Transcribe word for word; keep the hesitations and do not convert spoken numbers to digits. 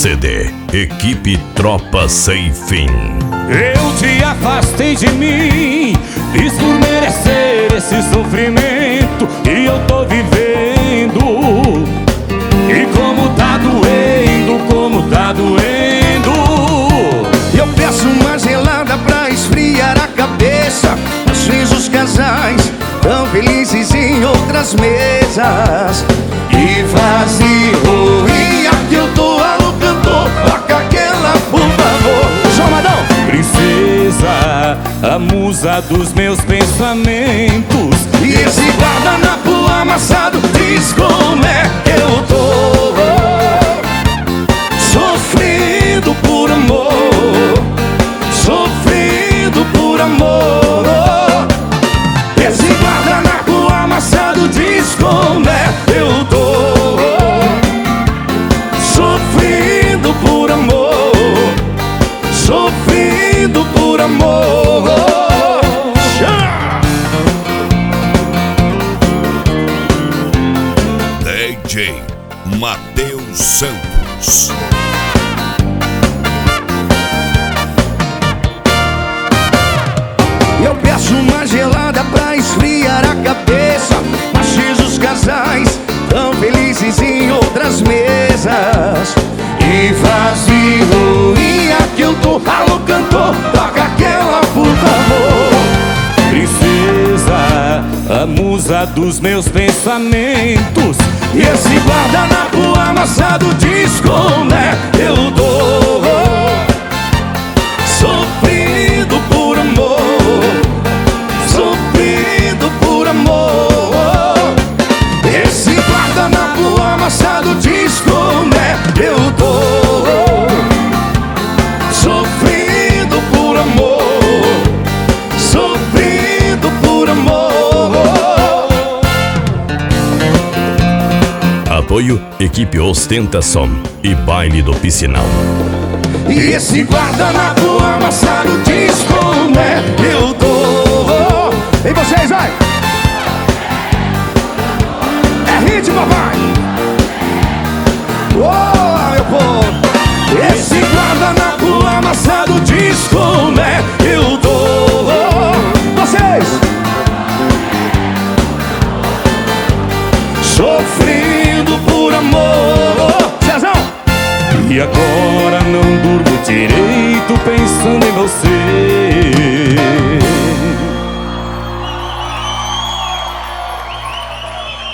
C D Equipe Tropa Sem Fim. Eu te afastei de mim, fiz por merecer esse sofrimento que eu tô vivendo. E como tá doendo, como tá doendo. Eu peço uma gelada pra esfriar a cabeça. Às vezes os casais tão felizes em outras mesas. E vazio, e aqui eu tô alô cantor, toca aquela por favor. João Madão! Princesa, a musa dos meus pensamentos. E esse guardanapo amassado diz como é que eu tô sofrendo por amor, sofrendo por amor. Esse guardanapo amassado diz como é que eu tô sofrendo por amor, sofrendo por amor. D J Matheus Santos. Eu peço uma gelada pra esfriar a cabeça. Às vezes os casais tão felizes em outras mesas. E vazio, e aqui eu tô, alô cantor, toca aquela por favor. Princesa, a musa dos meus pensamentos. E esse guardanapo amassado diz como é que eu tô sofrendo por amor, sofrendo por amor. Esse guardanapo amassado diz como é que eu tô sofrendo por amor, sofrendo por amor. Apoio Equipe Ostentação e Baile do Piscinão. E esse guardanapo amassado diz como é que eu tô. E vocês, vai! É hit, papai! Oh, meu povo! Esse guardanapo amassado diz como é que eu tô. Vocês! Sofrendo por amor. Cezão! E agora não durmo direito pensando em você.